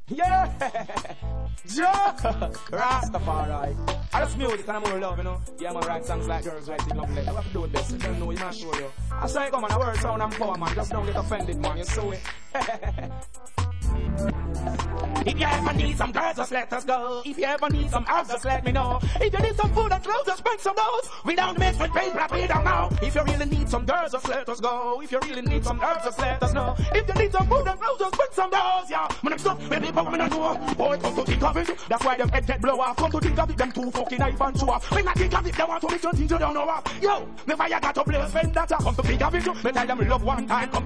Yeah! Joe! Rastafari. I just music and I'm more love, you know. Yeah, man, write songs like girls writing love letters. I have to do it best. You don't know, you might show you. I say it come on, a word sound and power, man. Just don't get offended, man. You saw it. If you ever need some girls, just let us go. If you ever need some herbs, just let me know. If you need some food and clothes, just bring some those. We don't mix with pain, but we don't know. If you really need some girls, just let us go. If you really need some herbs, just let us know. If you need some food and clothes, just bring some those. Yeah, man, I'm stuck with people, man, I know. Boy, come to think of it. That's why them head get blow off. Come to think of it, them too fucking knife and show off. When I think of it, they want to make some things you don't know of. Yo, me fire got to blaze vendetta. Come to think of it, me tell them love one time. Come